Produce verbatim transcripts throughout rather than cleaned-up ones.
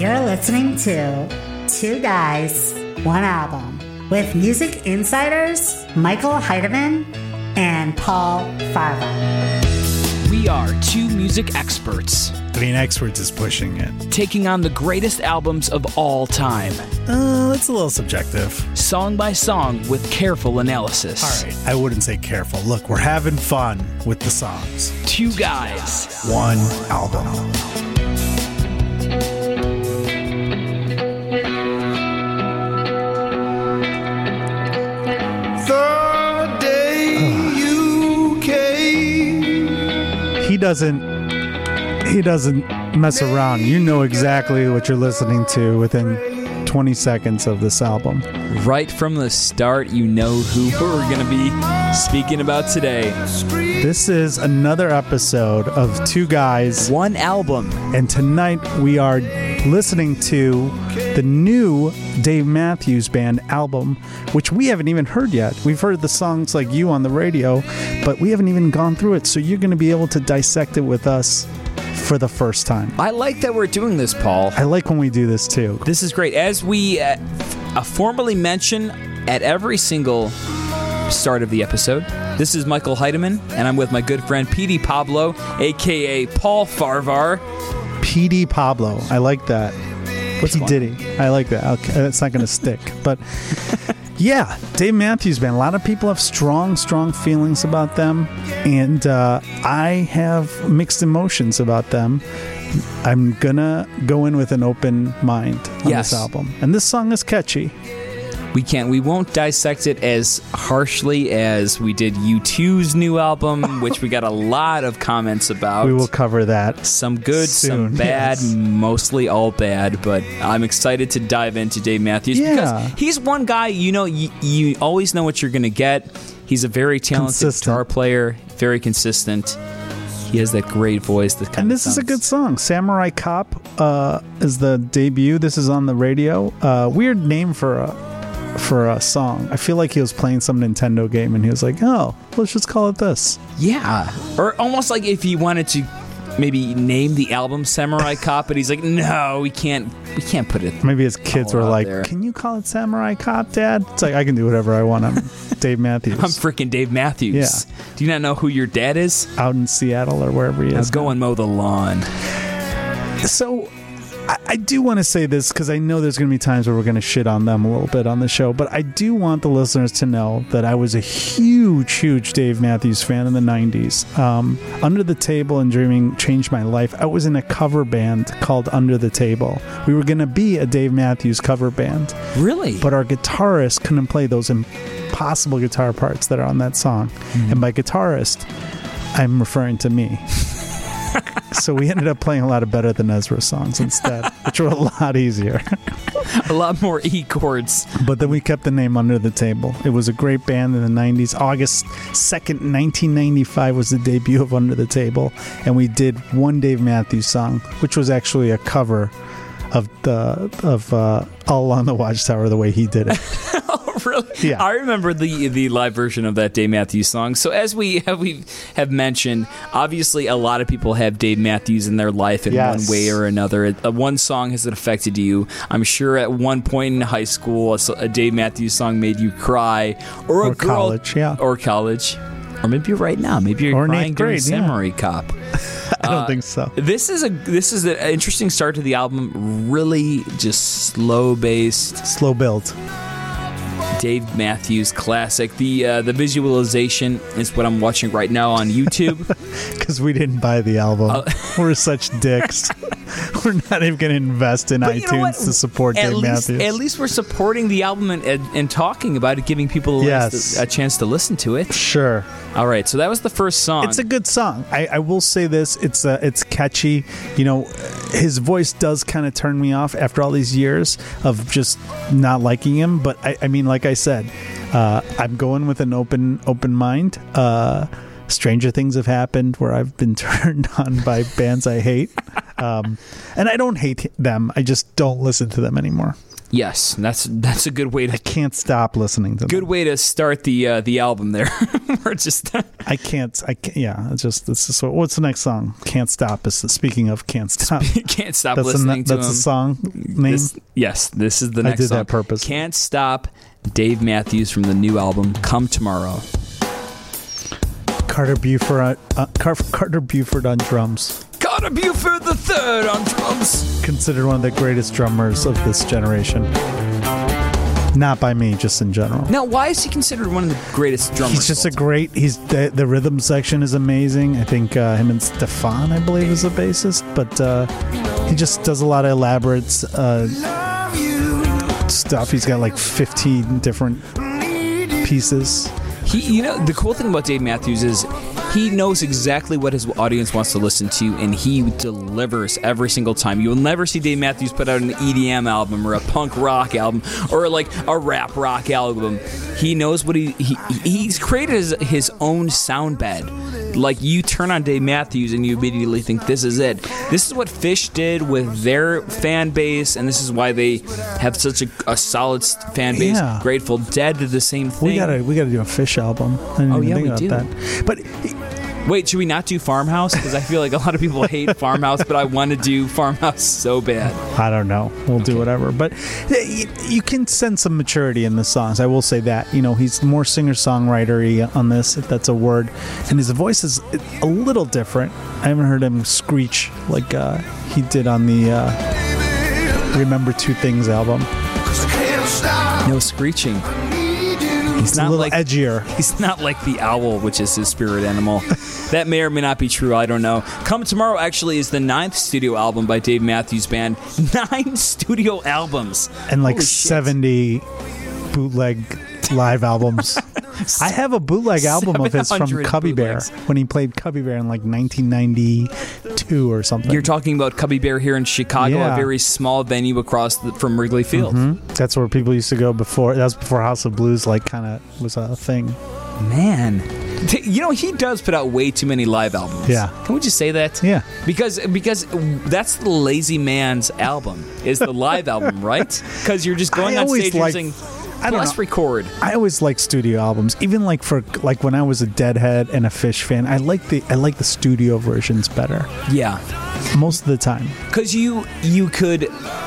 You're listening to Two Guys, One Album with music insiders Michael Heidemann and Paul Farva. We are two music experts. I mean, experts is pushing it. Taking on the greatest albums of all time. Uh, that's a little subjective. Song by song with careful analysis. All right, I wouldn't say careful. Look, we're having fun with the songs. Two guys. One album. The day you came. He doesn't he doesn't mess around. You know exactly what you're listening to within twenty seconds of this album. Right from the start, you know who we're going to be speaking about today. This is another episode of Two Guys, One Album. And tonight we are listening to the new Dave Matthews Band album, which we haven't even heard yet. We've heard the songs like You on the radio, but we haven't even gone through it. So you're going to be able to dissect it with us for the first time. I like that we're doing this, Paul. I like when we do this too. This is great. As we uh, uh, formally mention at every single start of the episode, this is Michael Heidemann, and I'm with my good friend P D Pablo, a k a. Paul Farvar. P D Pablo. I like that. What's P Diddy? I like that. Okay, that's not going to stick. But yeah, Dave Matthews Band. A lot of people have strong, strong feelings about them. And uh, I have mixed emotions about them. I'm going to go in with an open mind on yes. this album. And this song is catchy. We can't. We won't dissect it as harshly as we did U two's new album, which we got a lot of comments about. We will cover that. Some good, soon, some bad, yes. Mostly all bad. But I'm excited to dive into Dave Matthews yeah. because he's one guy. You know, you, you always know what you're going to get. He's a very talented consistent. guitar player, very consistent. He has that great voice. That kind and of this sounds. is a good song. Samurai Cop uh, is the debut. This is on the radio. Uh, weird name for a for a song. I feel like he was playing some Nintendo game and he was like, oh, let's just call it this. Yeah. Or almost like if he wanted to maybe name the album Samurai Cop, but he's like, no, we can't we can't put it. Maybe his kids were like, there. Can you call it Samurai Cop, Dad? It's like, I can do whatever I want. I'm Dave Matthews. I'm freaking Dave Matthews. Yeah. Do you not know who your dad is? Out in Seattle or wherever he Now is. go and mow the lawn. So I, I do want to say this because I know there's going to be times where we're going to shit on them a little bit on the show, but I do want the listeners to know that I was a huge, huge Dave Matthews fan in the nineties. Um, Under the Table and Dreaming changed my life. I was in a cover band called Under the Table. We were going to be a Dave Matthews cover band. Really? But our guitarist couldn't play those impossible guitar parts that are on that song. Mm-hmm. And by guitarist, I'm referring to me. So we ended up playing a lot of Better Than Ezra songs instead, which were a lot easier. A lot more E chords. But then we kept the name Under the Table. It was a great band in the nineties. August second, nineteen ninety-five was the debut of Under the Table. And we did one Dave Matthews song, which was actually a cover of the of uh, All Along the Watchtower, the way he did it. Oh, really? Yeah. I remember the the live version of that Dave Matthews song. So as we have, we have mentioned, obviously a lot of people have Dave Matthews in their life in yes. one way or another. Uh, one song has it affected you. I'm sure at one point in high school, a, a Dave Matthews song made you cry, or, or a girl, college, yeah, or college, or maybe right now, maybe you're or crying during grade, Samurai yeah. Cop. I don't uh, think so. This is a this is an interesting start to the album. Really, just slow based, slow build. Dave Matthews classic. The uh, the visualization is what I'm watching right now on YouTube. Because we didn't buy the album. Uh, We're such dicks. We're not even going to invest in but iTunes to support at Dave least, Matthews. At least we're supporting the album and, and, and talking about it, giving people a, yes. a chance to listen to it. Sure. All right, so that was the first song. It's a good song. I, I will say this. It's uh, it's catchy. You know, his voice does kind of turn me off after all these years of just not liking him. But, I, I mean, like I said, uh, I'm going with an open open mind. Uh, stranger things have happened where I've been turned on by bands I hate. Um, and I don't hate them. I just don't listen to them anymore. Yes, that's that's a good way to I can't stop listening to them. good way to start the uh, the album there. We're just I can't. I can't, yeah. It's just this is so. What's the next song? Can't stop. Is the, speaking of can't stop. can't stop That's listening a, to that's him. a song name. This, yes, this is the I next did song. that purposely. Can't Stop. Dave Matthews from the new album Come Tomorrow. Carter Buford. Uh, Car- Carter Buford on drums. Carter Buford the third on drums. Considered one of the greatest drummers of this generation. Not by me, just in general. Now, why is he considered one of the greatest drummers? He's just a of all time? great. He's the, the rhythm section is amazing. I think uh, him and Stefan, I believe, is the bassist. But uh, he just does a lot of elaborate uh, stuff. He's got like fifteen different pieces. He, you know, the cool thing about Dave Matthews is he knows exactly what his audience wants to listen to, and he delivers every single time. You will never see Dave Matthews put out an E D M album or a punk rock album or like a rap rock album. He knows what he, he he's created his, his own sound bed. Like, you turn on Dave Matthews and you immediately think this is it. This is what Phish did with their fan base, and this is why they have such a, a solid fan base. Yeah. Grateful Dead did the same thing. We gotta we gotta do a Phish album. I didn't Oh, even yeah, think we about do. that. But Wait, should we not do Farmhouse? Because I feel like a lot of people hate Farmhouse, but I want to do Farmhouse so bad. I don't know. We'll do whatever. But you, you can sense some maturity in the songs. I will say that. You know, he's more singer-songwriter-y on this, if that's a word. And his voice is a little different. I haven't heard him screech like uh, he did on the uh, Remember Two Things album. No screeching. He's It's a not little like edgier. he's not like the owl, which is his spirit animal. That may or may not be true. I don't know. Come Tomorrow actually is the ninth studio album by Dave Matthews Band. Nine studio albums And like Holy shit. seventy bootleg live albums. I have a bootleg album of his from seven hundred Cubby Bear bootlegs. when he played Cubby Bear in like nineteen ninety-two or something. You're talking about Cubby Bear here in Chicago, Yeah. a very small venue across the, from Wrigley Field. Mhm. That's where people used to go before. That was before House of Blues like kind of was a thing. Man, T- you know, he does put out way too many live albums. Yeah. Can we just say that? Yeah. Because because that's the lazy man's album, is the live album, right? Because you're just going I on always stage and liked- saying, I don't let's know. record. I always like studio albums, even like for like when I was a Deadhead and a Phish fan. I like the I like the studio versions better Yeah. most of the time. Because you, you could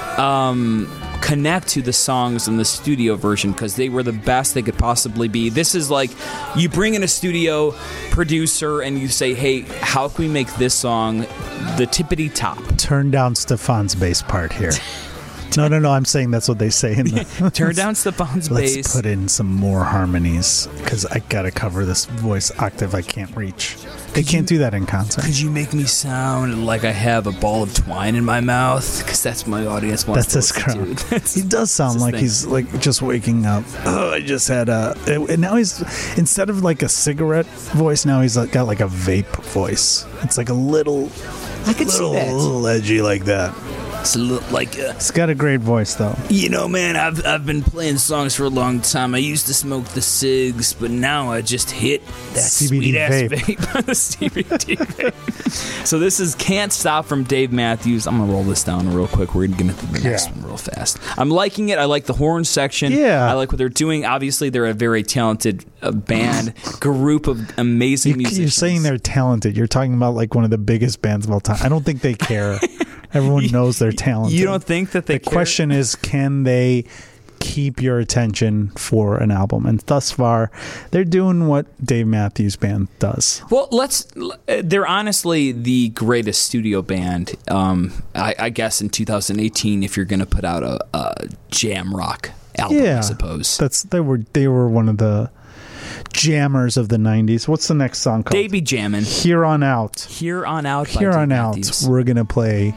um, connect to the songs in the studio version because they were the best they could possibly be. This is like you bring in a studio producer and you say, hey, how can we make this song the tippity top? Turn down Stefan's bass part here. No, no, no. I'm saying that's what they say in the. Turn down Stefan's Let's bass. put in some more harmonies because I gotta cover this voice octave I can't reach. They can't do that in concert. Could you make me sound like I have a ball of twine in my mouth? Because that's my audience wants That's to his listen crowd. to. That's- He does sound his like thing. he's like just waking up. Oh, I just had a. And now he's instead of like a cigarette voice, now he's like got like a vape voice. It's like a little, I could see little, that. little edgy like that. It's a little like, uh, It's got a great voice though. you know, man, I've I've been playing songs for a long time. I used to smoke the cigs, but now I just hit that C B D sweet ass vape. vape. The C B D vape. So this is Can't Stop from Dave Matthews. I'm gonna roll this down real quick. We're gonna get to the next Yeah. one real fast. I'm liking it. I like the horn section. Yeah. I like what they're doing. Obviously, they're a very talented uh, band, group of amazing You, musicians. you're saying they're talented. You're talking about like one of the biggest bands of all time. I don't think they care. Everyone knows they're talented. You don't think that they The care? question is, can they keep your attention for an album? And thus far, they're doing what Dave Matthews Band does. Well, let's. They're honestly the greatest studio band, um, I, I guess, in two thousand eighteen. If you're going to put out a, a jam rock album, Yeah, I suppose. That's they were they were one of the jammers of the nineties. What's the next song called? They be jamming. Here on out. Here on out. by Here Dave on out, Matthews. we're gonna play.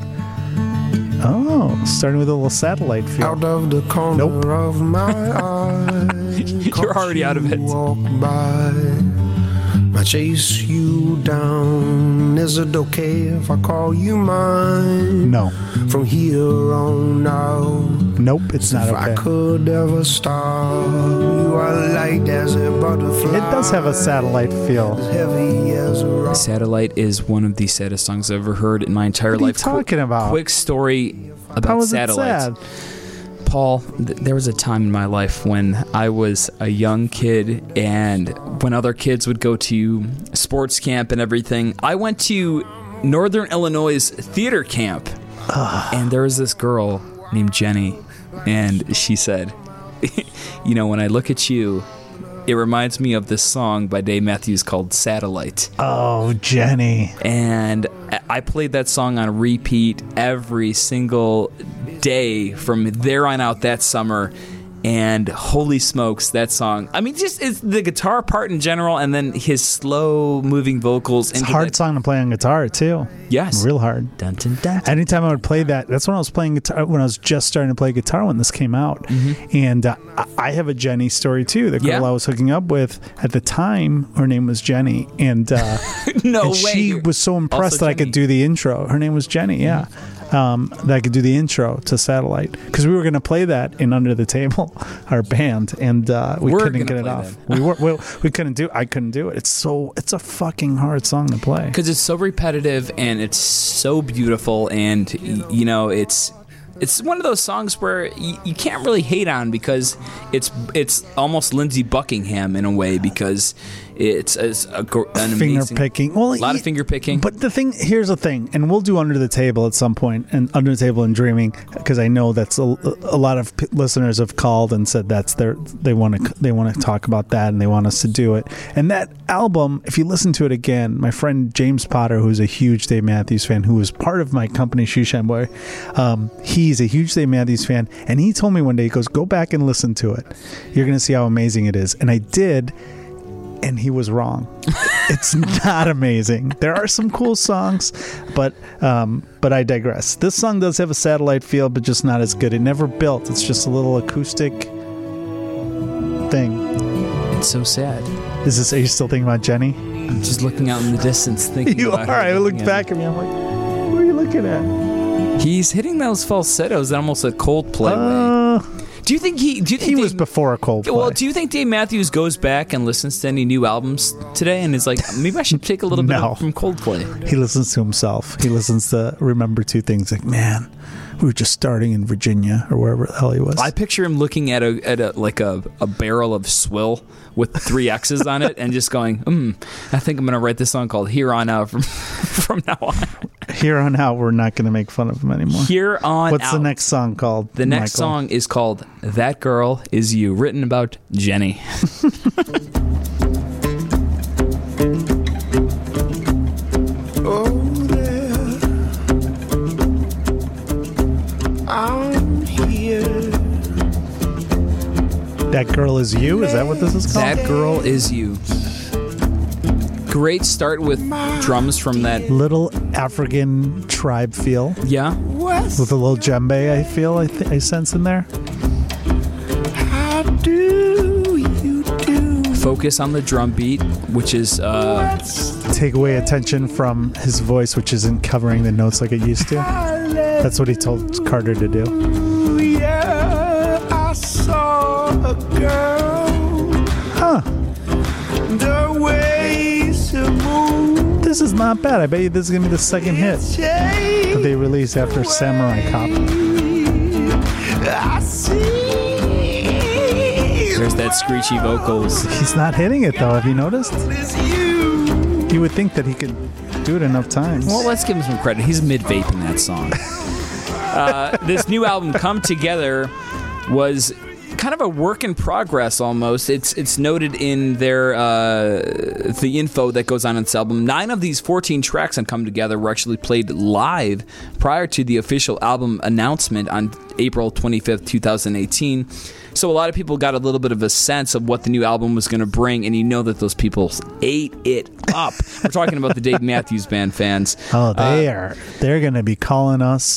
Oh, starting with a little satellite feel. Out of the corner Nope. of my eye. You're already out of it. Walk by. I chase you down. Is it okay if I call you mine? No. From here on out. Nope, it's not If okay. I could ever stop, you are light as a butterfly. It does have a Satellite feel. Heavy as a rock. Satellite is one of the saddest songs I've ever heard in my entire What are you life. talking about? Quick story about How is it Satellite. sad? Paul, th- there was a time in my life when I was a young kid, and when other kids would go to sports camp and everything, I went to Northern Illinois' theater camp, and there was this girl named Jenny, and she said, you know, when I look at you, it reminds me of this song by Dave Matthews called Satellite. Oh, Jenny. And I played that song on repeat every single day from there on out that summer. And holy smokes, that song. I mean, just it's the guitar part in general, and then his slow moving vocals. It's a hard that, song to play on guitar, too. Yes. Real hard. Dun, dun, dun. Anytime I would play that, that's when I was playing guitar, when I was just starting to play guitar when this came out. Mm-hmm. And uh, I- I have a Jenny story, too. The girl Yeah. I was hooking up with at the time, her name was Jenny. And, uh, No and way. she You're was so impressed also that I Jenny. could do the intro. Her name was Jenny, yeah. Um, that I could do the intro to Satellite. Because we were going to play that in Under the Table, our band, and uh, we We're couldn't gonna get it play off. that. we were we, we couldn't do I couldn't do it. It's so it's a fucking hard song to play. Because it's so repetitive and it's so beautiful, and y- you know it's it's one of those songs where y- you can't really hate on because it's it's almost Lindsey Buckingham in a way, because it's, it's a, gr- an Finger amazing, picking. Well, a lot y- of finger picking. But the thing, here's the thing, and we'll do Under the Table at some point, and Under the Table and Dreaming, because I know that's a, a lot of p- listeners have called and said that's their they want to they want to talk about that and they want us to do it. And that album, if you listen to it again, my friend James Potter, who's a huge Dave Matthews fan, who was part of my company Shoeshine Boy, um, he's a huge Dave Matthews fan, and he told me one day, he goes, "Go back and listen to it. You're going to see how amazing it is." And I did. And he was wrong. It's not amazing. There are some cool songs, but um, but I digress. This song does have a Satellite feel, but just not as good. It never built. It's just a little acoustic thing. It's so sad. Is this? Are you still thinking about Jenny? I'm just looking out in the distance, thinking. You about are. her, I looked looking back at me. I'm like, what are you looking at? He's hitting those falsettos almost a Coldplay way. Uh, Do you think he? Do you think he Dave, was before a Coldplay. Well, do you think Dave Matthews goes back and listens to any new albums today and is like, maybe I should take a little No. bit from Coldplay? He listens to himself. He listens to Remember Two Things. Like, man, we were just starting in Virginia or wherever the hell he was. I picture him looking at a at a like a, a barrel of swill with three X's on it and just going, hmm, I think I'm gonna write this song called Here On Out from from now on. Here on out, we're not going to make fun of him anymore. Here on What's out. the next song called? The next Michael? song is called That Girl Is You, written about Jenny. Oh, there. I'm here. That Girl Is You? Is that what this is called? That Girl Is You. Great start with drums from that. Little African tribe feel Yeah. with a little djembe. I feel I, th- I sense in there. How do you do? Focus on the drum beat, which is uh, Take away attention from his voice, which isn't covering the notes like it used to. That's what he told Carter to do. Yeah, I saw a girl. Huh? The way she moved. This is not bad. I bet you this is gonna be the second hit that they release after Samurai Cop. I see. there's that screechy vocals. He's not hitting it though. Have you noticed? It's you. You would think that he could do it enough times. Well, let's give him some credit. He's mid-vaping that song. Uh, this new album, Come Together, was kind of a work in progress almost. It's it's noted in their uh, the info that goes on in this album. Nine of these fourteen tracks on Come Together were actually played live prior to the official album announcement on April twenty-fifth, twenty eighteen. So a lot of people got a little bit of a sense of what the new album was going to bring, and you know that those people ate it up. We're talking about the Dave Matthews Band fans. Oh, they are. They're going to be calling us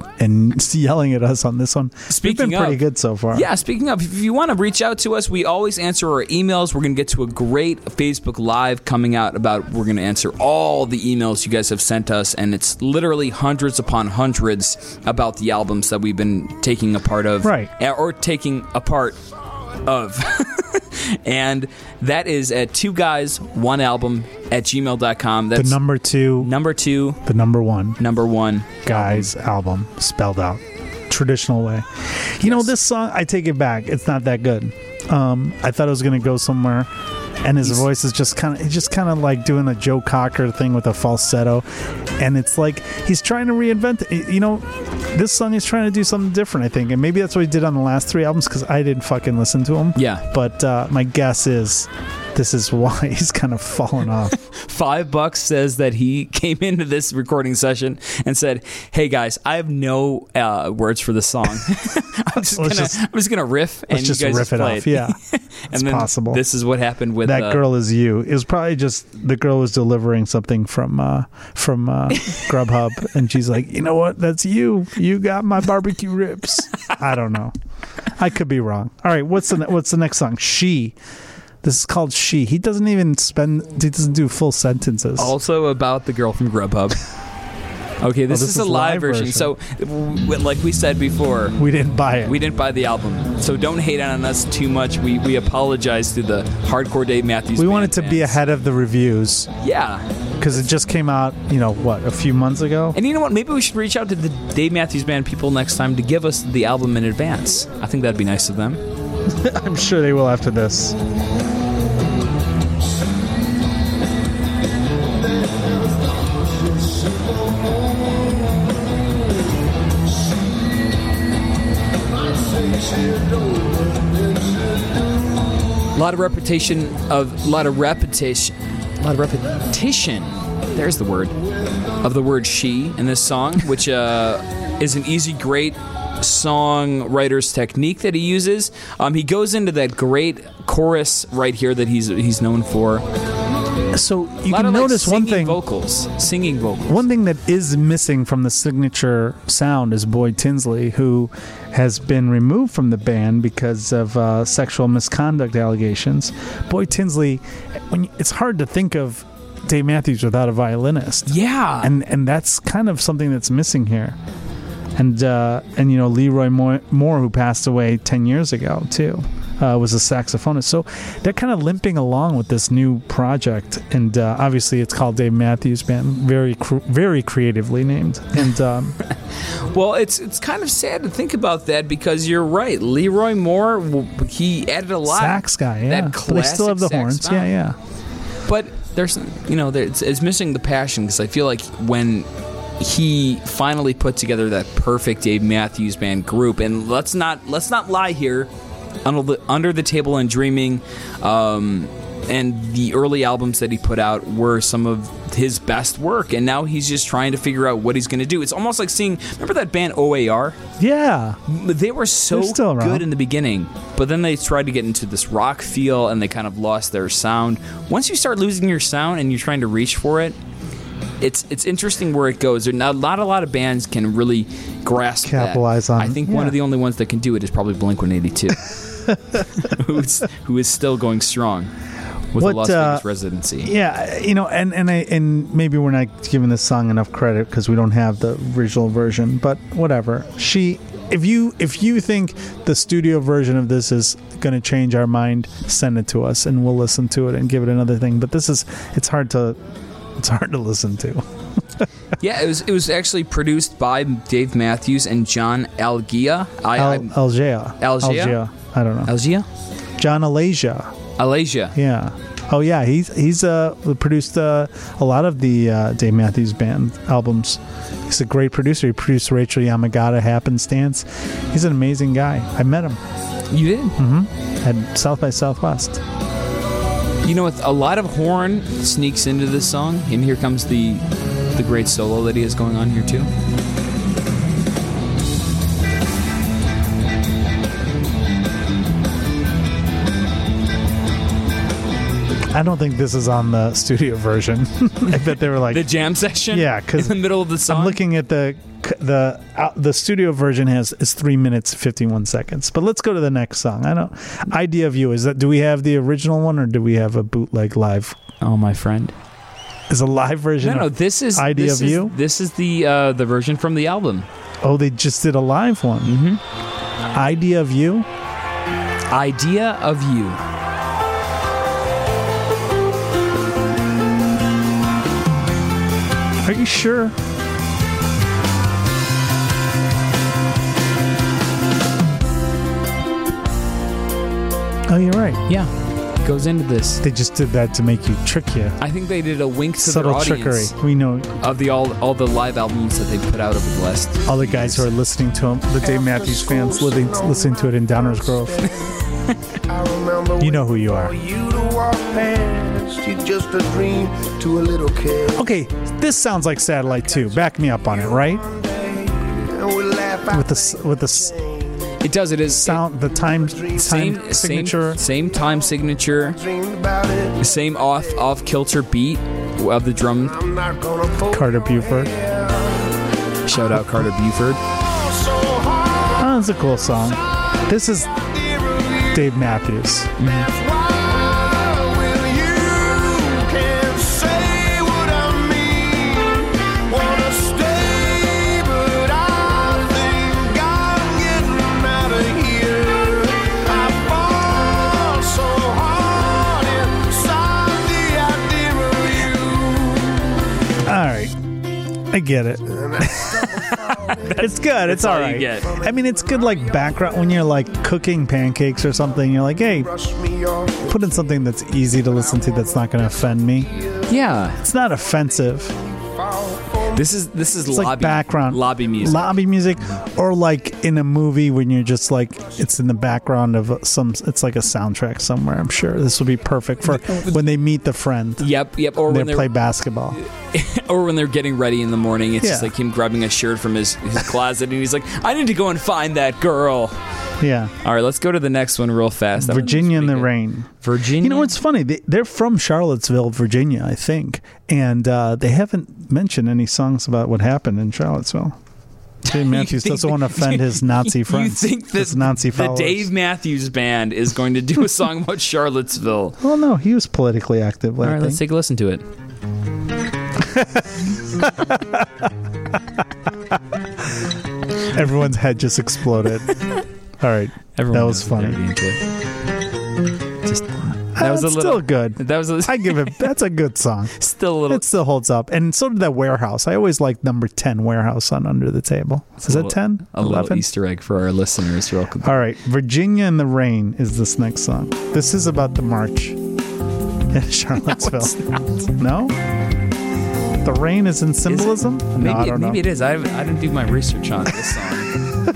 and yelling at us on this one. Speaking We've been pretty of, good so far. Yeah, speaking of, if you want to reach out to us, we always answer our emails. We're going to get to a great Facebook Live coming out about, we're going to answer all the emails you guys have sent us, and it's literally hundreds upon hundreds about the albums that we've been taking a part of. Right. Or taking a part of. And that is at two guys one album at gmail dot com. That's the number two. Number two. The number one. Number one. Guys album. Spelled out. Traditional way. You yes. know, this song, I take it back. It's not that good. Um, I thought it was going to go somewhere. And his He's, voice is just kind of, he's just kind of like doing a Joe Cocker thing with a falsetto, and it's like he's trying to reinvent it. You know, this song is trying to do something different, I think, and maybe that's what he did on the last three albums because I didn't fucking listen to him. Yeah, but uh, my guess is this is why he's kind of fallen off. Five Bucks says that he came into this recording session and said, "Hey guys, I have no uh, words for this song. I'm just gonna, just, I'm just gonna riff and just you guys riff just it play off." It. Yeah, and it's then possible. This is what happened with that uh, girl is you. It was probably just the girl was delivering something from uh, from uh, Grubhub, and she's like, "You know what? That's you. You got my barbecue ribs." I don't know. I could be wrong. All right, what's the what's the next song? She. This is called She. He doesn't even spend, he doesn't do full sentences. Also about the girl from Grubhub. Okay, this, oh, this is a live, live version. version. So, w- like we said before, we didn't buy it. We didn't buy the album. So don't hate on us too much. We we apologize to the hardcore Dave Matthews We Band wanted to fans. be ahead of the reviews. Yeah. Because it just came out, you know, what, a few months ago? And you know what? Maybe we should reach out to the Dave Matthews Band people next time to give us the album in advance. I think that'd be nice of them. I'm sure they will after this. A lot of repetition of, a lot of repetition, a lot of repetition, there's the word, of the word she in this song, which uh, is an easy, great songwriter's technique that he uses. Um, he goes into that great chorus right here that he's he's known for. So you a lot can of, notice like, one thing. vocals, singing vocals. One thing that is missing from the signature sound is Boyd Tinsley, who has been removed from the band because of uh, sexual misconduct allegations. Boyd Tinsley, when you, it's hard to think of Dave Matthews without a violinist. Yeah, and and that's kind of something that's missing here. And uh, and you know Leroy Moore, Moore, who passed away ten years ago too. Uh, was a saxophonist. So they're kind of limping along with this new project. And uh, obviously it's called Dave Matthews Band. Very cr- very creatively named. And um, well, it's it's kind of sad to think about that because you're right. Leroy Moore, he added a lot. Sax guy, yeah. That but they still have the horns. Sound. Yeah, yeah. But there's, you know, it's, it's missing the passion because I feel like when he finally put together that perfect Dave Matthews Band group, and let's not let's not lie here, Under the, Under the Table and Dreaming, um, and the early albums that he put out were some of his best work, and now he's just trying to figure out what he's going to do. It's almost like seeing, remember that band O A R? Yeah. They were so good in the beginning, but then they tried to get into this rock feel, and they kind of lost their sound. Once you start losing your sound and you're trying to reach for it, It's it's interesting where it goes. There not a lot a lot of bands can really grasp capitalize that. on. I think yeah. one of the only ones that can do it is probably Blink one eighty-two, who's who is still going strong with what, a Las uh, Vegas residency. Yeah, you know, and and I and maybe we're not giving this song enough credit because we don't have the original version, but whatever. She, if you if you think the studio version of this is going to change our mind, send it to us and we'll listen to it and give it another thing. But this is it's hard to. It's hard to listen to. Yeah, it was it was actually produced by Dave Matthews and John Algia. I, Al, Algia. Algia. Algia. I don't know. Algia. John Alasia. Alasia. Yeah. Oh yeah, he's he's uh produced uh, a lot of the uh, Dave Matthews Band albums. He's a great producer. He produced Rachel Yamagata, Happenstance. He's an amazing guy. I met him. You did? Mm-hmm. At South by Southwest. You know, a lot of horn sneaks into this song, and here comes the the great solo that he has going on here too. I don't think this is on the studio version. I bet they were like the jam session. Yeah, because in the middle of the song. I'm looking at the the uh, the studio version has is three minutes fifty one seconds. But let's go to the next song. I don't. Idea of You, is that? Do we have the original one or do we have a bootleg live? Oh, my friend. Is a live version? No, no. Of This is Idea this of is, You. This is the uh, the version from the album. Oh, they just did a live one. Mm-hmm. Idea of You. Idea of You. Are you sure? Oh, you're right. Yeah, goes into this. They just did that to make you trick you. I think they did a wink to Subtle their audience trickery. We know of the all all the live albums that they put out over the last. all the guys who are listening to him, the Dave Matthews fans living, listening to it in Downers Grove. You know who you are. You to walk past, you just a dream to a little kid. Okay, this sounds like Satellite two. Back me up on it, right? With the s- with the s- It does. It is sound, the time, time same signature. Same, same time signature. Dreamed about it. Same off off kilter beat of the drum. I'm not gonna fall Carter Buford. Shout out Carter Buford. so hard. Oh, that's a cool song. This is Dave Matthews. That's why when you can't say what I mean, wanna stay, but I think I'm getting out of here. I fall so hard inside the idea of you. All right, I get it. It's good. It's all all you right. get. I mean, it's good like background when you're like cooking pancakes or something. You're like, hey, Brush me off. put in something that's easy to listen to that's not going to offend me. Yeah, It's not offensive. this is this is It's lobby like background lobby music. lobby music, or like in a movie when you're just like it's in the background of some. It's like a soundtrack somewhere. I'm sure this will be perfect for when they meet the friend. Yep, yep. Or They when they're play basketball. or when they're getting ready in the morning, it's just Yeah. like him grabbing a shirt from his, his closet, and he's like, "I need to go and find that girl." Yeah, All right, let's go to the next one real fast. That one was Virginia in the pretty good. Rain. Virginia. You know what's funny? They, they're from Charlottesville, Virginia, I think, and uh, they haven't mentioned any songs about what happened in Charlottesville. Dave Matthews think doesn't want to that- offend his Nazi You friends. think that his Nazi the followers. Dave Matthews Band is going to do a song about Charlottesville? Well, no, he was politically active. All I right, let's think. take a listen to it. Everyone's head just exploded. All right, Everyone that was knows what funny. they're into it. Just that was a That's little still good. That was a, I give it. That's a good song. still a little. It still holds up, and so did that Warehouse. I always liked number ten, Warehouse on Under the Table. Is a that little- ten? A little eleven? Easter egg for our listeners. Real quick. All right, Virginia in the Rain is this next song. This is about the march in Charlottesville. No, the rain is in symbolism. Maybe, no, I don't maybe know. it is. I, I didn't do my research on this song.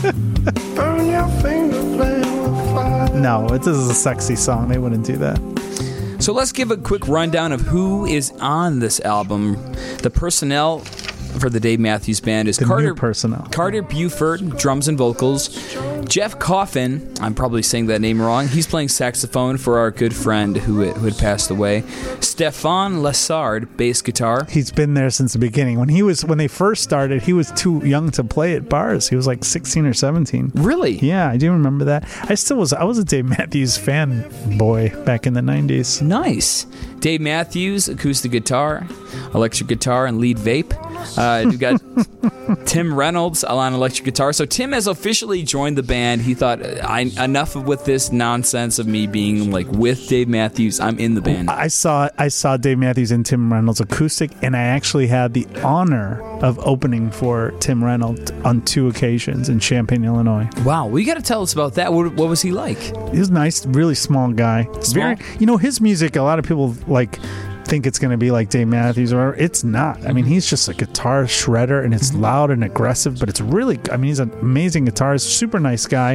Burn your fingers, play with fire. No, it is a sexy song. They wouldn't do that. So let's give a quick rundown of who is on this album. The personnel for the Dave Matthews Band is The Carter new personnel. Carter Buford, drums and vocals. Jeff Coffin, I'm probably saying that name wrong. He's playing saxophone for our good friend who, who had passed away. Stefan Lessard, bass guitar. He's been there since the beginning. When he was when they first started, he was too young to play at bars. He was like sixteen or seventeen. Really? Yeah, I do remember that. I still was. I was a Dave Matthews fan boy back in the nineties. Nice. Dave Matthews, acoustic guitar, electric guitar, and lead vape. Uh, we've got Tim Reynolds on electric guitar. So Tim has officially joined the band. He thought, I, enough with this nonsense of me being like with Dave Matthews. I'm in the band. I saw I saw Dave Matthews and Tim Reynolds acoustic, and I actually had the honor of opening for Tim Reynolds on two occasions in Champaign, Illinois. Wow, well, you got to tell us about that. What, what was he like? He was nice, really small guy. Small? Very, you know, his music. A lot of people like think it's going to be like Dave Matthews, or it's not. I mean, he's just a guitar shredder, and it's loud and aggressive, but it's really. I mean, he's an amazing guitarist, super nice guy,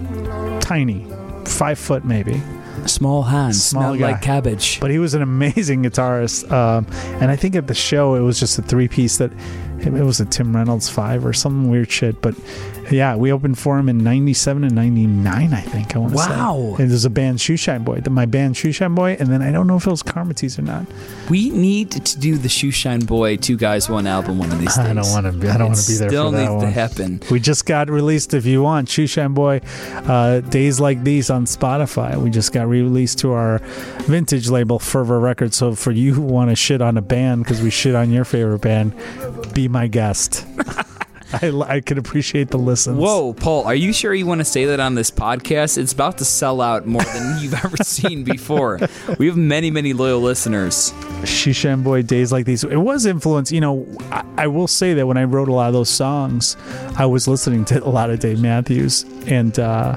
tiny, five foot maybe. Small hands, Small smelled guy. like cabbage. But he was an amazing guitarist, um, and I think at the show it was just a three piece that it was a Tim Reynolds five or some weird shit. But Yeah, we opened for him in ninety-seven and ninety-nine, I think. I want to Wow. say. And there's a band, Shoeshine Boy. The, my band, Shoeshine Boy. And then I don't know if it was Karmatees or not. We need to do the Shoeshine Boy Two Guys One Album one of these days. I don't want to be. I don't want to be there Still for that needs one. to happen. We just got released, if you want, Shoeshine Boy, uh, Days Like These on Spotify. We just got released to our vintage label, Fervor Records. So for you who want to shit on a band because we shit on your favorite band, be my guest. I, I could appreciate the listens. Whoa, Paul, are you sure you want to say that on this podcast? It's about to sell out more than you've ever seen before. We have many, many loyal listeners. Shoeshine Boy, Days Like These. It was influenced. You know, I, I will say that when I wrote a lot of those songs, I was listening to a lot of Dave Matthews. And, uh,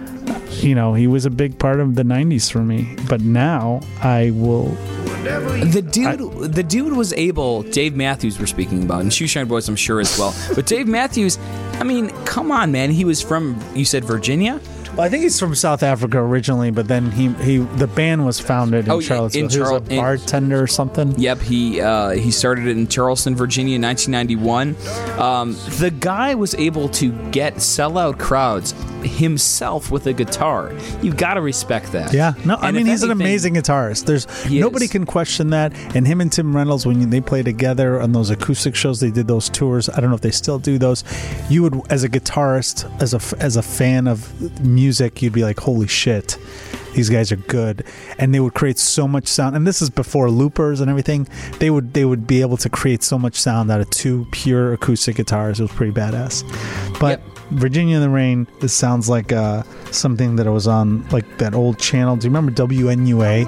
you know, he was a big part of the nineties for me. But now I will... The dude, I, the dude was able. Dave Matthews, we're speaking about, and Shoeshine Boys, I'm sure as well. But Dave Matthews, I mean, come on, man. He was from, you said Virginia. Well, I think he's from South Africa originally, but then he, he the band was founded in oh, Charlottesville. In he Charl- was a bartender in, or something. Yep, he uh, he started it in Charleston, Virginia, in nineteen ninety-one. Um, the guy was able to get sellout crowds himself with a guitar. You've got to respect that. Yeah, no, and I mean he's anything, an amazing guitarist. There's nobody is. can question that. And him and Tim Reynolds, when they play together on those acoustic shows, they did those tours. I don't know if they still do those. You would, as a guitarist, as a as a fan of music, you'd be like, holy shit, these guys are good. And they would create so much sound. And this is before loopers and everything. They would they would be able to create so much sound out of two pure acoustic guitars. It was pretty badass. But yep. Virginia in the Rain, this sounds like uh, something that was on like that old channel. Do you remember W N U A?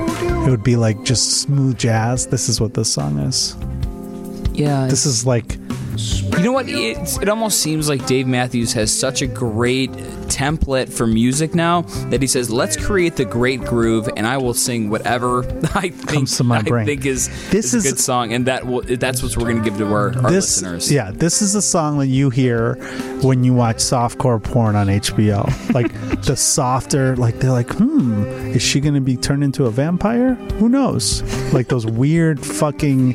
It would be like just smooth jazz. This is what this song is. Yeah. This is like... You know what? It's, it almost seems like Dave Matthews has such a great template for music now that he says, let's create the great groove and I will sing whatever I think, comes to my I brain. think is, this is is a good song. And that will, that's what we're going to give to our, our this, listeners. Yeah, this is a song that you hear when you watch softcore porn on H B O. Like the softer, like they're like, hmm, is she going to be turned into a vampire? Who knows? Like those weird fucking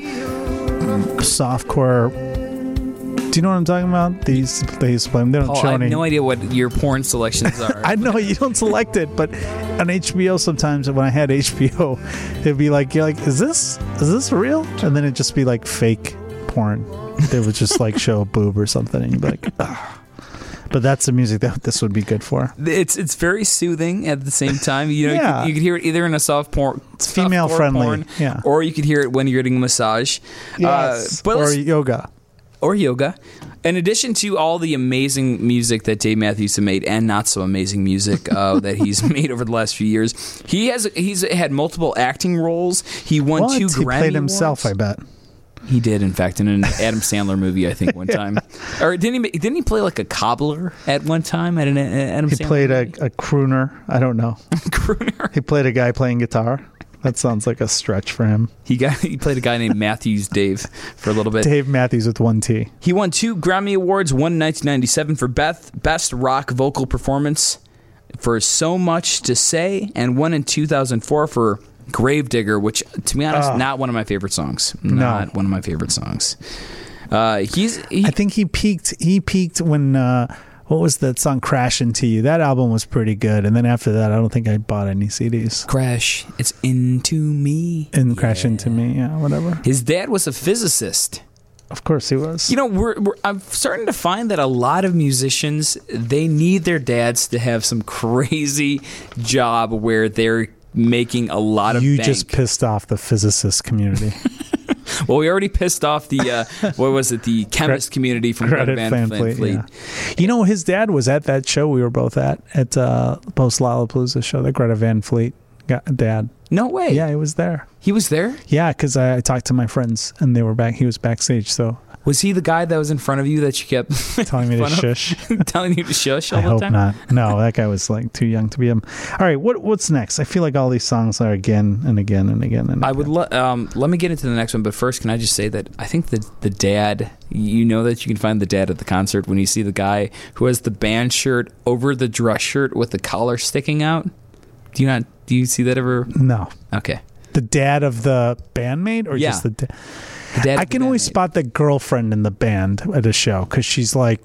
softcore... Do you know what I'm talking about? These they used to play them. They don't Paul, show I have any. no idea what your porn selections are. I know you don't select it, but on H B O sometimes when I had H B O, it'd be like, you're like, is this is this real? And then it'd just be like fake porn. They would just like show a boob or something, and you'd be like, ugh. But that's the music that this would be good for. It's it's very soothing at the same time. You know, Yeah. you, could, you could hear it either in a soft porn, It's female friendly, porn, yeah. or you could hear it when you're getting a massage. Yes. Uh, but or let's- yoga. or yoga. In addition to all the amazing music that Dave Matthews has made, and not so amazing music uh, that he's made over the last few years, he has he's had multiple acting roles. He won What? two He Grammy played himself, Awards. I bet. He did, in fact, in an Adam Sandler movie, I think, one time. Or didn't he? Didn't he play like a cobbler at one time at an Adam He Sandler played a, movie? a crooner. I don't know. crooner. He played a guy playing guitar. That sounds like a stretch for him. He got he played a guy named Matthews Dave for a little bit. Dave Matthews with one T. He won two Grammy Awards, one in nineteen ninety-seven for Beth, Best Rock Vocal Performance for So Much to Say, and one in two thousand four for Gravedigger, which, to be honest, Oh. not one of my favorite songs. Not No. one of my favorite songs. Uh, he's he, I think he peaked. He peaked when uh, what was that song "Crash Into You"? That album was pretty good. And then after that, I don't think I bought any C Ds. Crash. It's Into Me. And "Crash Into Me," yeah, whatever. His dad was a physicist. Of course, he was. You know, we're, we're I'm starting to find that a lot of musicians, they need their dads to have some crazy job where they're making a lot of you bank. just pissed off the physicist community. Well, we already pissed off the uh, what was it? The chemist community from Credit Van Van Van Fleet. Fleet. Yeah. You know, his dad was at that show we were both at at uh, post Lollapalooza show. The Greta Van Fleet got dad. No way. Yeah, he was there. He was there. Yeah, because I, I talked to my friends and they were back. He was backstage, so Was he the guy that was in front of you that you kept telling me to fun of? shush. telling you to shush all I the hope time? not. No, that guy was like too young to be him. All right, what what's next? I feel like all these songs are again and again and again and I again. would lo- um, let me get into the next one, but first, can I just say that I think the the dad, you know that you can find the dad at the concert when you see the guy who has the band shirt over the dress shirt with the collar sticking out. Do you not? Do you see that ever? No, Okay. the dad of the bandmate, or Yeah. just the dad? The dad I of the can always bandmate. spot the girlfriend in the band at a show because she's like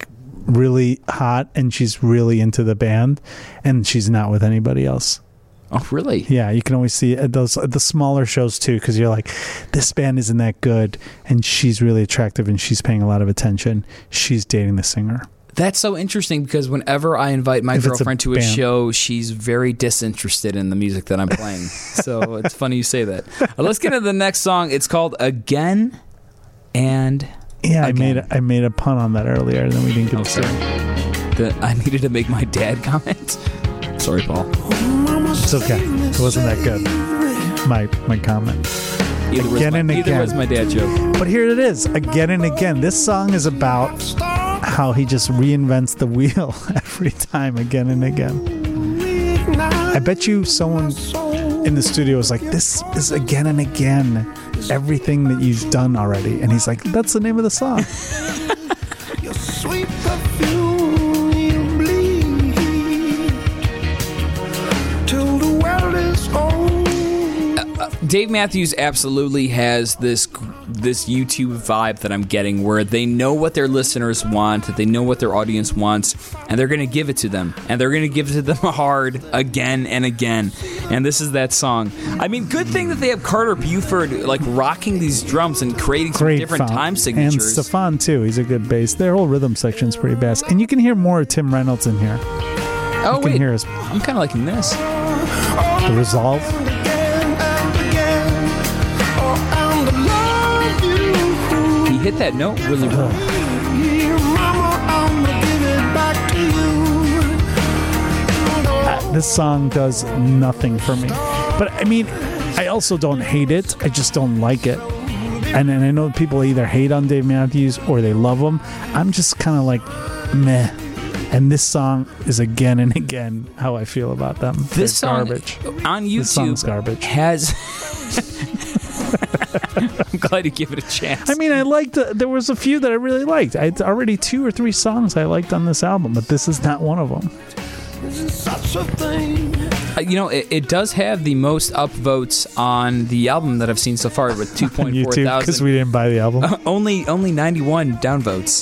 really hot and she's really into the band, and she's not with anybody else. Oh, really? Yeah, you can always see it at those at the smaller shows too, because you're like, this band isn't that good, and she's really attractive and she's paying a lot of attention. She's dating the singer. That's so interesting because whenever I invite my If it's a girlfriend to a band. show, she's very disinterested in the music that I'm playing. So it's funny you say that. Uh, let's get into the next song. It's called Again and Yeah, I Again. made a, I made a pun on that earlier, and then we didn't get Oh, to sorry. The, I needed to make my dad comment. Sorry, Paul. It's okay. It wasn't that good. My my comment. Either was Again my, and either again. was my dad joke. But here it is, again and again. This song is about how he just reinvents the wheel every time, again and again. I bet you someone in the studio was like, this is again and again everything that you've done already. And he's like, that's the name of the song. Your sweet perfume, you bleed till the world is old. Dave Matthews absolutely has this this YouTube vibe that I'm getting, where they know what their listeners want, that they know what their audience wants, and they're going to give it to them, and they're going to give it to them hard again and again. And this is that song. I mean, good thing that they have Carter Buford like rocking these drums and creating some Great different font. time And signatures. Stefan, too. He's a good bass. Their whole rhythm section's pretty bass. And you can hear more of Tim Reynolds in here. oh You can wait, hear his, I'm kind of liking this. the resolve. He hit that note really well. Uh, this song does nothing for me. But I mean, I also don't hate it. I just don't like it. And, and I know people either hate on Dave Matthews or they love him. I'm just kind of like, meh. And this song is again and again how I feel about them. This They're song garbage. on This song's YouTube garbage. has. I'm glad you give it a chance. I mean, I liked. Uh, there was a few that I really liked. I had already two or three songs I liked on this album, but this is not one of them. Such a thing. Uh, you know, it, it does have the most upvotes on the album that I've seen so far, with two point four YouTube, because thousand. we didn't buy the album. only only ninety-one downvotes.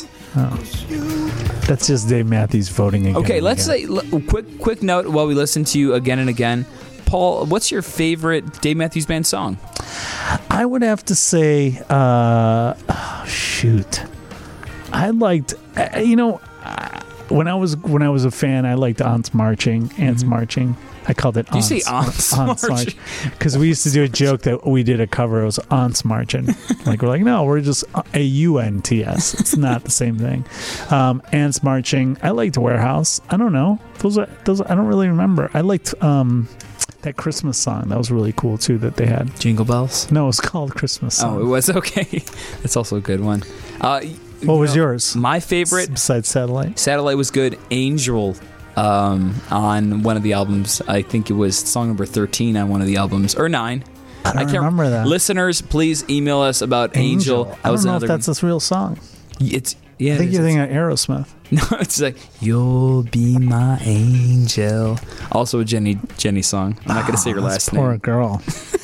That's just Dave Matthews voting again. Okay, and let's again. say l- quick quick note while we listen to you again and again. Paul, what's your favorite Dave Matthews Band song? I would have to say, uh, oh, shoot, I liked, uh, you know, uh, when I was when I was a fan, I liked Ants Marching, Ants Marching. I called it Do you Aunts. say Aunts Marching? Because we used to do a joke that we did a cover. It was Aunts Marching. Like, we're like, no, we're just A U N T S. It's not the same thing. Um, Ants Marching. I liked Warehouse. I don't know. Those are those. I don't really remember. I liked um, that Christmas song. That was really cool too. That they had. Jingle Bells. No, it was called Christmas Song. Oh, it was okay. That's also a good one. Uh, What was you know, yours? My favorite Besides Satellite. Satellite was good. Angel um, on one of the albums. I think it was song number thirteen on one of the albums, or nine. I don't remember that. Listeners, please email us about Angel. That I was don't know if another. that's a real song. It's yeah. I think it you're is. thinking of Aerosmith. No, it's like "You'll Be My Angel." Also a Jenny Jenny song. I'm not going to say her Oh, last that's poor name. girl.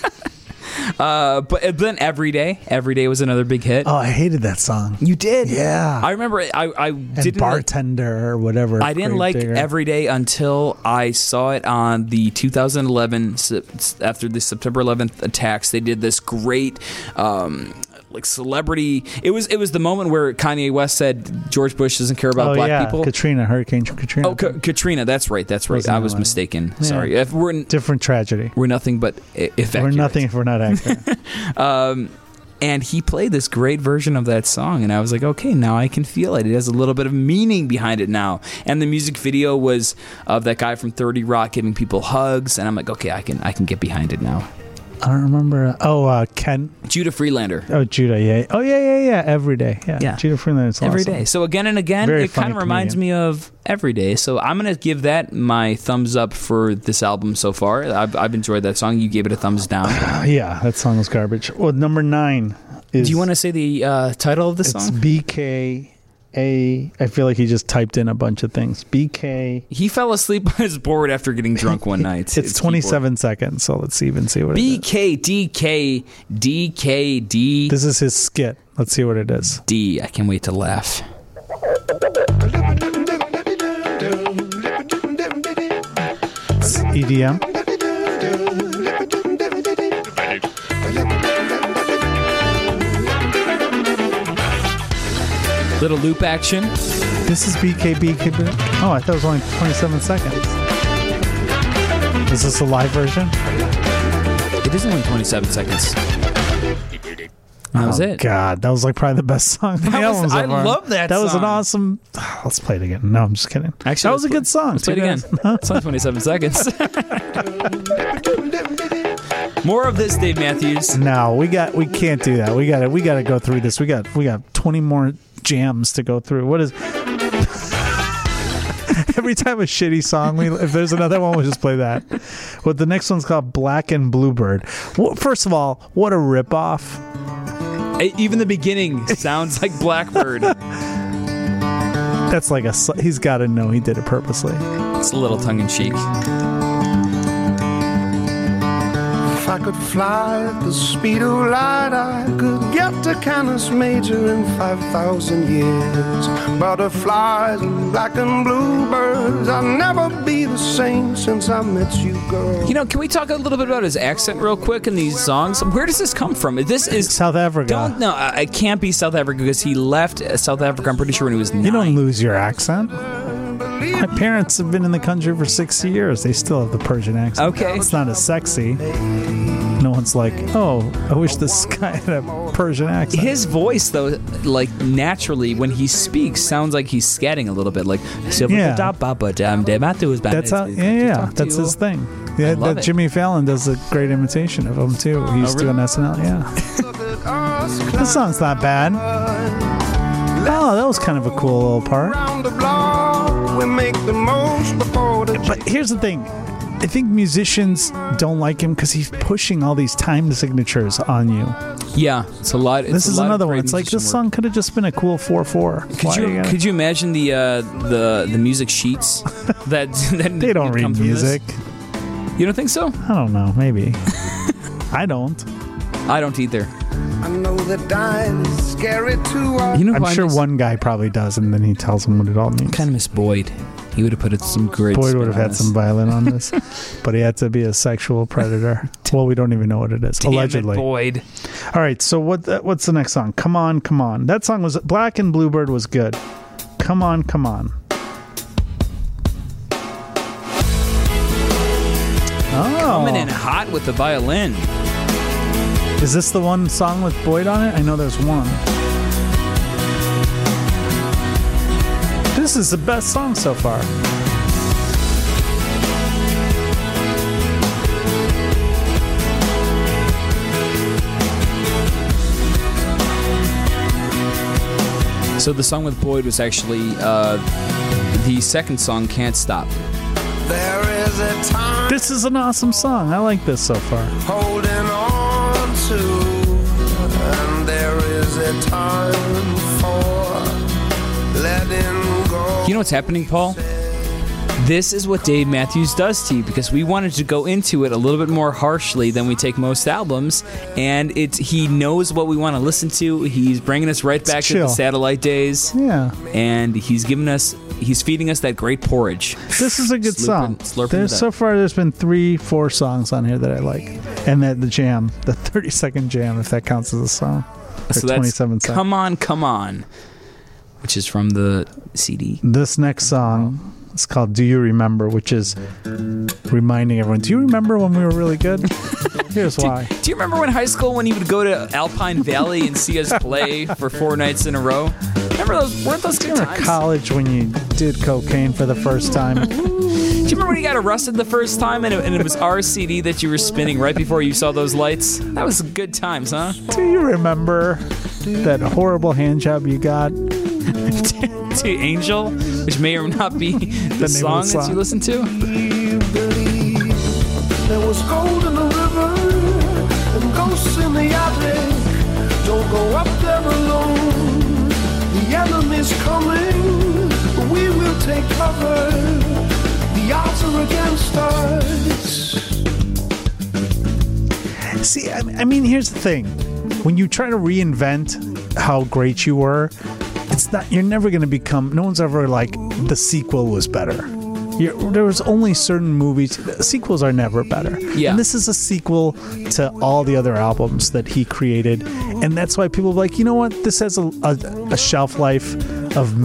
Uh, but, but then "Every Day," "Every Day" was another big hit. Oh, I hated that song. You did, Yeah. I remember. I I and didn't. like- Bartender or whatever. I didn't Grave like Digger. Every Day until I saw it on the two thousand eleven, Sep- after the September eleventh attacks. They did this great, um, like celebrity. It was it was the moment where Kanye West said George Bush doesn't care about oh, black yeah. people. Katrina, Hurricane Katrina. Oh, Ka- Katrina. That's right. That's right. Wasn't I was that one? mistaken. Yeah. Sorry. If we're n- Different tragedy. we're nothing but i- if We're accurate. nothing if we're not accurate. Um, and he played this great version of that song, and I was like, okay, now I can feel it. It has a little bit of meaning behind it now. And the music video was of that guy from thirty Rock giving people hugs, and I'm like, okay, I can I can get behind it now. I don't remember. Oh, uh, Ken. Judah Freelander. Oh, Judah. Yeah. Oh, yeah, yeah, yeah. Every day. Yeah. Yeah. Judah Freelander. It's Every awesome. day. So again and again, Very it kind of funny reminds comedian. me of Every Day. So I'm going to give that my thumbs up for this album so far. I've, I've enjoyed that song. You gave it a thumbs down. Uh, yeah, that song was garbage. Well, number nine is. Do you want to say the uh, title of the It's song? B K A. I feel like he just typed in a bunch of things. B K. He fell asleep on his board after getting drunk one night. It's His twenty-seven seconds, so let's even see what it is. B K D K D K D This is his skit. Let's see what it is. D. I can't wait to laugh. But It's E D M. Little loop action. This is B K B. Oh, I thought it was only twenty-seven seconds. Is this a live version? It is only twenty-seven seconds. That was oh, it. God, that was like probably the best song. On the That was- album so I far. love that That was an song. awesome. Let's play it again. No, I'm just kidding. Actually, that was a let's good play- song. Let's play it again. It's only twenty-seven seconds. More of this, Dave Matthews. No, we got. We can't do that. We got to. We got to go through this. We got. We got twenty more jams to go through. What is? Every time a shitty song, we if there's another one, we'll just play that. Well, the next one's called Black and Bluebird. Well, first of all, what a ripoff! Even the beginning sounds like Blackbird. That's like a. He's got to know he did it purposely. It's a little tongue in cheek. If I could fly at the speed of light, I could get to Canis Major in five thousand years. Butterflies and black and bluebirds, I'll never be the same since I met you, girl. You know, can we talk a little bit about his accent real quick in these songs? Where does this come from? This is South Africa. Don't no, I- it can't be South Africa because he left uh, South Africa. I'm pretty sure when he was nine. You don't lose your accent. My parents have been in the country for sixty years. They still have the Persian accent. Okay. It's not as sexy. No one's like, oh, I wish this guy had a Persian accent. His voice, though, like naturally when he speaks, sounds like he's scatting a little bit, like. Yeah. That's how. Yeah, yeah. That's his thing. Yeah, love that it. Jimmy Fallon does a great imitation of him too. He used Oh, to do really? on S N L. Yeah. This song's not bad. Oh, that was kind of a cool little part. Round the block, we make the most before the But here's the thing. I think musicians don't like him because he's pushing all these time signatures on you. Yeah, it's a lot. It's This a is lot of another one. great It's like musician this work. song could have just been a cool four four. Could you could you imagine the uh, the the music sheets that, that They don't would come read from this? music. You don't think so? I don't know. Maybe. I don't. I don't either. I know that dying is scary too. I You know, I'm who I sure miss? one guy probably does, and then he tells him what it all means. Kind of miss Boyd. He would have put it some great. Boyd spin would have on had this. some violin on this, but he had to be a sexual predator. Well, we don't even know what it is. Damn it, Allegedly. Boyd. All right. So what? The, what's the next song? Come on, come on. That song was Black and Bluebird was good. Come on, come on. Oh, Coming in hot with the violin. is this the one song with Boyd on it? I know there's one. This is the best song so far. So the song with Boyd was actually uh, the second song, Can't Stop. There is a time This is an awesome song. I like this so far. holding on to, and there is a time for letting go. You know what's happening, Paul? This is what Dave Matthews does to you because we wanted to go into it a little bit more harshly than we take most albums, and it's he knows what we want to listen to. He's bringing us right back to chill. the satellite days, Yeah. and he's giving us, he's feeding us that great porridge. This is a good Slurping- song. slurping There's it up. so far there's been three, four songs on here that I like. And that the jam, the thirty second jam, if that counts as a song. Or So that's twenty-seven seconds. Come On, Come On, which is from the C D. This next song is called Do You Remember, which is reminding everyone, do you remember when we were really good? Here's why. Do you remember when high school when you would go to Alpine Valley and see us play for four nights in a row? Remember those? Weren't those good Remember times? college when you did cocaine for the first time? Do you remember when you got arrested the first time and it, and it was our C D that you were spinning right before you saw those lights? That was good times, huh? Do you remember that horrible hand job you got? To Angel, which may or not be the, name of the song, that song. you listen to. You believe there was gold in the river and ghosts in the attic. Don't go up there alone. The enemy's coming. We will take cover. The odds are against us. See, I, I mean, here's the thing. When you try to reinvent how great you were, it's not. You're never going to become. No one's ever like the sequel was better. You're, there was only certain movies. Sequels are never better. Yeah. And this is a sequel to all the other albums that he created, and that's why people are like, you know what? This has a, a, a shelf life of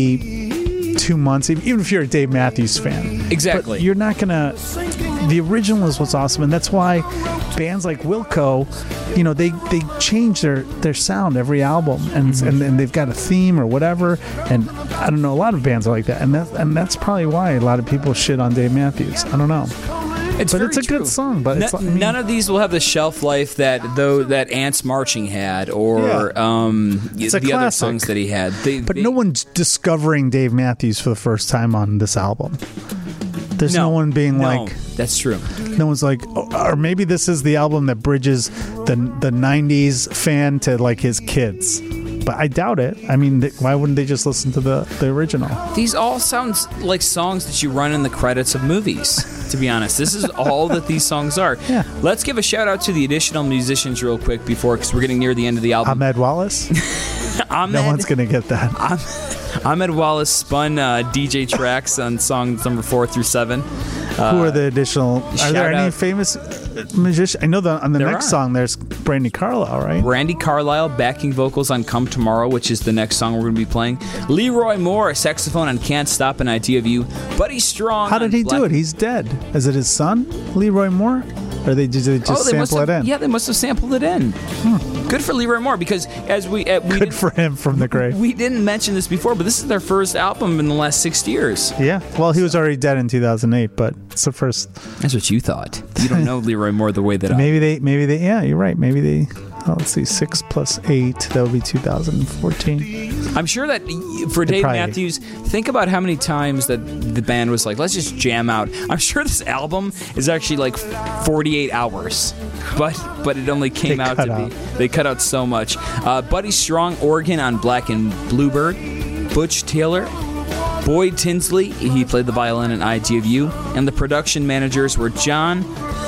maybe two months, even if you're a Dave Matthews fan. Exactly. But you're not gonna. The original is what's awesome, and that's why bands like Wilco, you know, they they change their, their sound every album, and, Mm-hmm. and and they've got a theme or whatever. And I don't know, a lot of bands are like that, and that and that's probably why a lot of people shit on Dave Matthews. I don't know, It's but very it's a true. good song. But No- it's, I mean, none of these will have the shelf life that though that Ants Marching had, or um, It's a the other classic. songs that he had. They, But they- no one's discovering Dave Matthews for the first time on this album. There's no, one being no, like, that's true. no one's like, oh, or maybe this is the album that bridges the the nineties fan to like his kids. But I doubt it. I mean, th- why wouldn't they just listen to the, the original? These all sound like songs that you run in the credits of movies, to be honest. This is all that these songs are. Yeah. Let's give a shout out to the additional musicians real quick before, because we're getting near the end of the album. Ahmed Wallace? Ahmed, No one's going to get that. Ahmed Wallace spun uh, D J tracks on songs number four through seven. Who are the additional? Are shout there any out- famous musicians? I know that on the There next are. song there's Brandy Carlisle, right? Brandy Carlisle backing vocals on Come Tomorrow, which is the next song we're going to be playing. Leroy Moore, saxophone on Can't Stop an Idea of You. Buddy Strong. How did on he Black- do it? He's dead. Is it his son, Leroy Moore? Or they did they just oh, they must sample have, it in? Yeah, they must have sampled it in. Good for Leroy Moore, because as we uh, we Good didn't, for him from the grave. we didn't mention this before, but this is their first album in the last six years. Yeah. Well, he was already dead in two thousand eight, but it's the first. That's what you thought. You don't know Leroy Moore the way that I. Maybe they, maybe they, yeah, you're right. Maybe they, oh, let's see, six plus eight, that would be two thousand fourteen. I'm sure that for Dave probably- Matthews, think about how many times that the band was like, let's just jam out. I'm sure this album is actually like forty-eight hours, but but it only came They out cut to out. be. They cut out so much. Uh, Buddy Strong, organ on Black and Bluebird. Butch Taylor, Boyd Tinsley, he played the violin in I D of You, and the production managers were John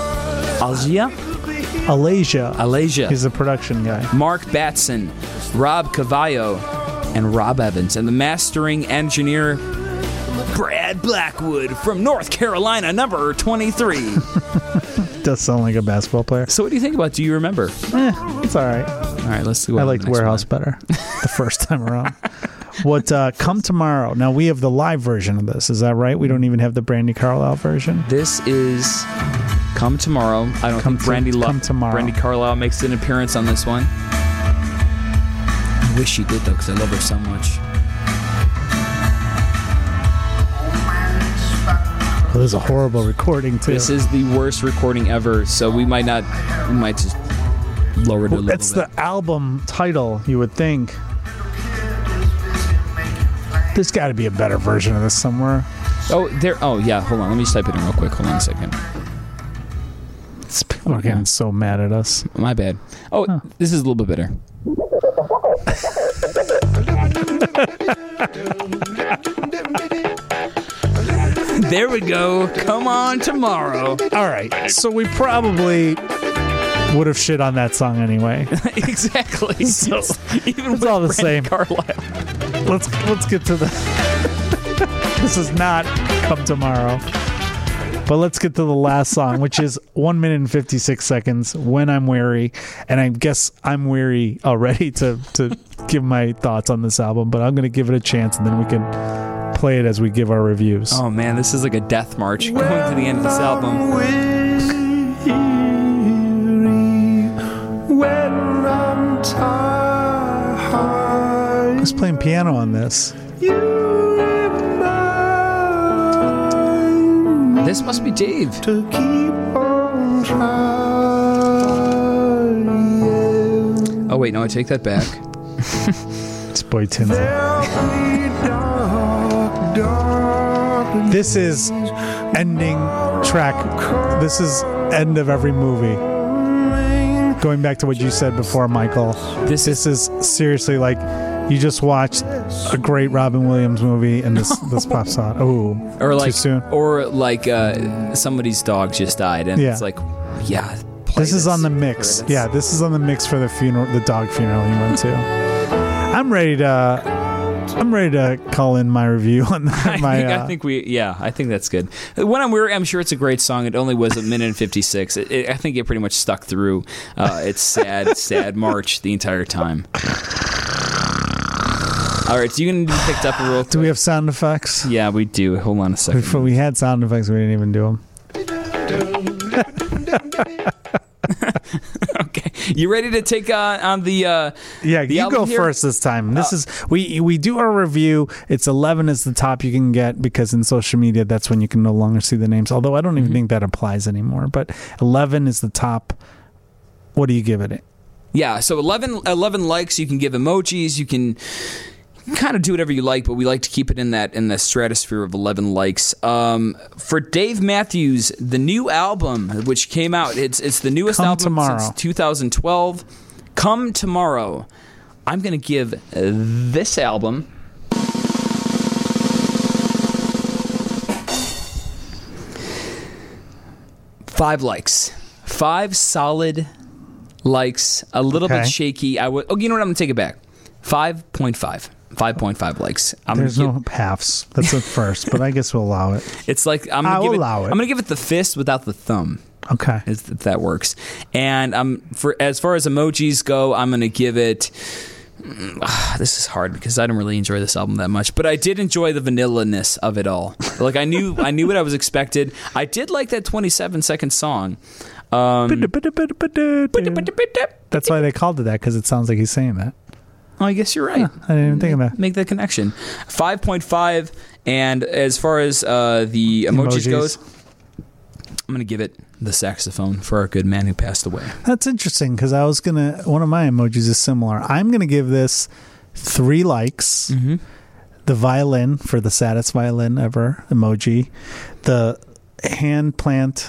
Algia, Alasia. Alasia, He's the production guy. Mark Batson, Rob Cavallo, and Rob Evans, and the mastering engineer Brad Blackwood from North Carolina, number twenty-three. Does sound like a basketball player. So what do you think about Do You Remember? Eh, it's all right. All right, let's go. I on to liked the next Warehouse one. better the first time around. What, uh, Come Tomorrow. Now, we have the live version of this. Is that right? We don't even have the Brandy Carlisle version. This is Come Tomorrow. I don't Come think to- Brandy Lo- Come Tomorrow. Brandy Carlisle makes an appearance on this one. I wish she did, though, because I love her so much. Oh, this is a horrible recording, too. This is the worst recording ever, so we might not, we might just lower it a little That's bit. the album title, you would think. There's got to be a better version of this somewhere. Oh, there. Oh, yeah. Hold on. Let me just type it in real quick. Hold on a second. It's, people are getting so mad at us. My bad. Oh, this is a little bit better. There we go. Come on tomorrow. All right. So we probably would have shit on that song anyway. Exactly. So, Even it's with all the Brandy same. Carlisle. Let's let's get to the. This is not Come Tomorrow, but let's get to the last song, which is one minute and fifty six seconds. When I'm Weary, and I guess I'm weary already to to give my thoughts on this album, but I'm going to give it a chance, and then we can play it as we give our reviews. Oh man, this is like a death march going to the end of this album. When I'm tired, Who's playing piano on this? you remind me This must be Dave. to keep on trying. Oh wait, no, I take that back. It's Boyd Tinsley. There'll be dark, dark This is ending track. This is end of every movie. Going back to what you said before, Michael, This this is seriously like you just watched a great Robin Williams movie and this this pops on. Oh, Or like, too soon. or like uh, somebody's dog just died, and Yeah. it's like, yeah. play This is on the mix. That's- Yeah, this is on the mix for the funeral, the dog funeral you went to. I'm ready to I'm ready to call in my review on that. I, my, think, uh, I think we, yeah, I think that's good. When I'm, we're, I'm sure it's a great song. It only was a minute and fifty-six. It, it, I think it pretty much stuck through. Uh, it's sad, sad March the entire time. All right, so you going to be picked up real quick? Do we have sound effects? Yeah, we do. Hold on a second. Before we had sound effects, we didn't even do them. Okay, you ready to take uh, on the? Uh, yeah, the you go here? first this time. This Uh, is we we do our review. It's eleven is the top you can get because in social media that's when you can no longer see the names. Although I don't even mm-hmm. think that applies anymore. But eleven is the top. What do you give it? Yeah, so eleven, eleven likes. You can give emojis. You can. Kind of do whatever you like, but we like to keep it in that in the stratosphere of eleven likes. Um, for Dave Matthews, the new album which came out, it's it's the newest Come album tomorrow. since two thousand twelve. Come Tomorrow. I'm going to give uh, this album five likes, five solid likes. A little Okay. bit shaky. I would. Oh, you know what? I'm going to take it back. Five point five. five point five likes. I'm There's gonna no give, halves. That's at first, but I guess we'll allow it. It's like I'm gonna I give will it, allow it. I'm gonna give it the fist without the thumb. Okay. If if that works. And um, for as far as emojis go, I'm gonna give it. Uh, this is hard because I don't really enjoy this album that much, but I did enjoy the vanilla-ness of it all. Like I knew, I knew what I was expected. I did like that twenty-seven second song. Um, That's why they called it that, because it sounds like he's saying that. Oh, I guess you're right. Huh, I didn't even think of that. Make that connection. five point five, and as far as uh, the emojis, Emojis. goes, I'm going to give it the saxophone for our good man who passed away. That's interesting, because I was going to, one of my emojis is similar. I'm going to give this three likes. Mm-hmm. The violin for the saddest violin ever emoji. The hand plant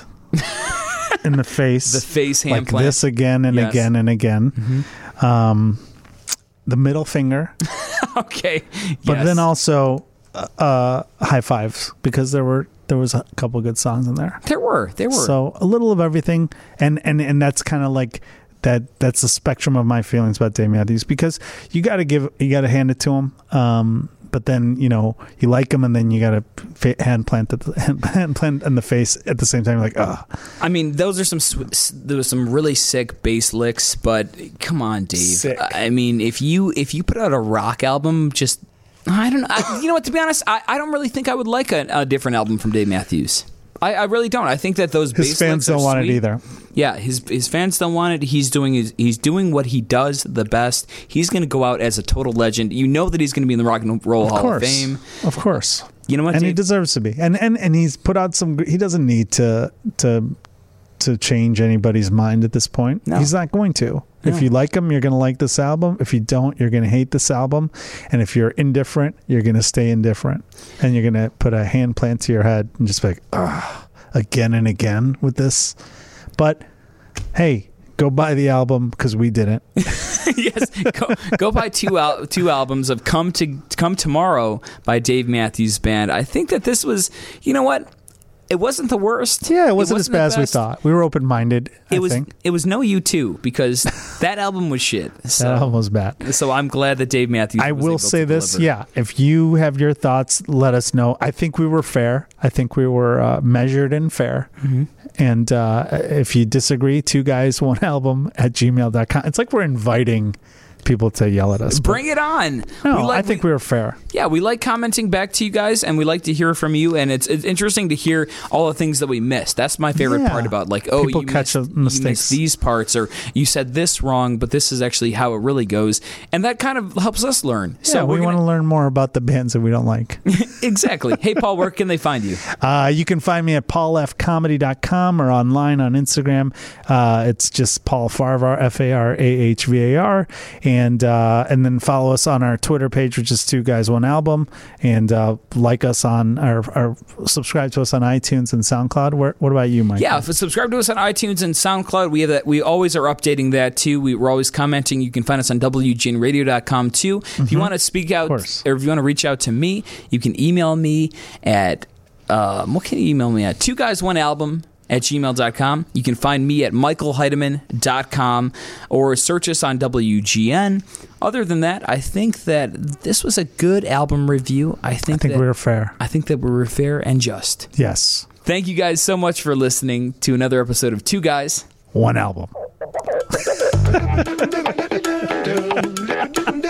in the face. The face hand like plant. this again and Yes. again and again. Mm-hmm. Um, the middle finger. Okay. But Yes. then also uh, high fives, because there were there was a couple good songs in there. There were. There were. So a little of everything, and and and that's kind of like that. That's the spectrum of my feelings about Dave Matthews, because you got to give, you got to hand it to him. Um, but then you know you like him, and then you got to fa- hand plant the hand, hand plant in the face at the same time. You're like, oh, I mean, those are some. Sw- there was some really sick bass licks, but come on, Dave. Sick. I mean, if you if you put out a rock album, just I don't know. I, you know what? To be honest, I, I don't really think I would like a, a different album from Dave Matthews. I, I really don't. I think that those his bass fans licks are don't want sweet. it either. Yeah, his his fans don't want it. He's doing his, he's doing what he does the best. He's going to go out as a total legend. You know that he's going to be in the Rock and Roll Of Hall course, of Fame. of course. You know what? And he Dave? deserves to be. And and and he's put out some. He doesn't need to to to change anybody's mind at this point. No. He's not going to. No. If you like him, you're going to like this album. If you don't, you're going to hate this album. And if you're indifferent, you're going to stay indifferent. And you're going to put a hand plant to your head and just be like, ah, again and again with this. But hey, go buy the album, because we didn't. Yes, go, go buy two al- two albums of "Come to Come Tomorrow" by Dave Matthews Band. I think that this was, you know what, it wasn't the worst. Yeah, it wasn't, as the bad as we best. thought. We were open minded. I It was think it was no U two, because that album was shit. So, that album was bad. so I'm glad that Dave Matthews. I was will able say to this, deliver. yeah. If you have your thoughts, let us know. I think we were fair. I think we were uh, measured and fair. Mm-hmm. And uh, if you disagree, two guys, one album at gmail dot com. It's like we're inviting people to yell at us. Bring it on. No, We like- I think we were fair. Yeah, we like commenting back to you guys, and we like to hear from you. And it's, it's interesting to hear all the things that we missed. That's my favorite Yeah. part about, like, oh, People you catch missed, the mistakes. you missed these parts, or you said this wrong, but this is actually how it really goes. And that kind of helps us learn. Yeah, so we we're want to gonna, learn more about the bands that we don't like. exactly. Hey, Paul, where can they find you? Uh, you can find me at paul f comedy dot com or online on Instagram. Uh, it's just Paul Farvar, F A R A H V A R. And, uh, and then follow us on our Twitter page, which is Two Guys, One Album. And uh, like us on, or, or subscribe to us on iTunes and SoundCloud. Where, what about you, Mike? Yeah, if subscribe to us on iTunes and SoundCloud. We have that. We always are updating that too. We, we're always commenting. You can find us on W G N radio dot com too. If you want to speak out, course. or if you want to reach out to me, you can email me at um, what can you email me at? Two guys one album at gmail dot com. You can find me at michael heidemann dot com or search us on W G N. Other than that, I think that this was a good album review. I think, I think that, we were fair. I think that we were fair and just. Yes. Thank you guys so much for listening to another episode of Two Guys, One Album.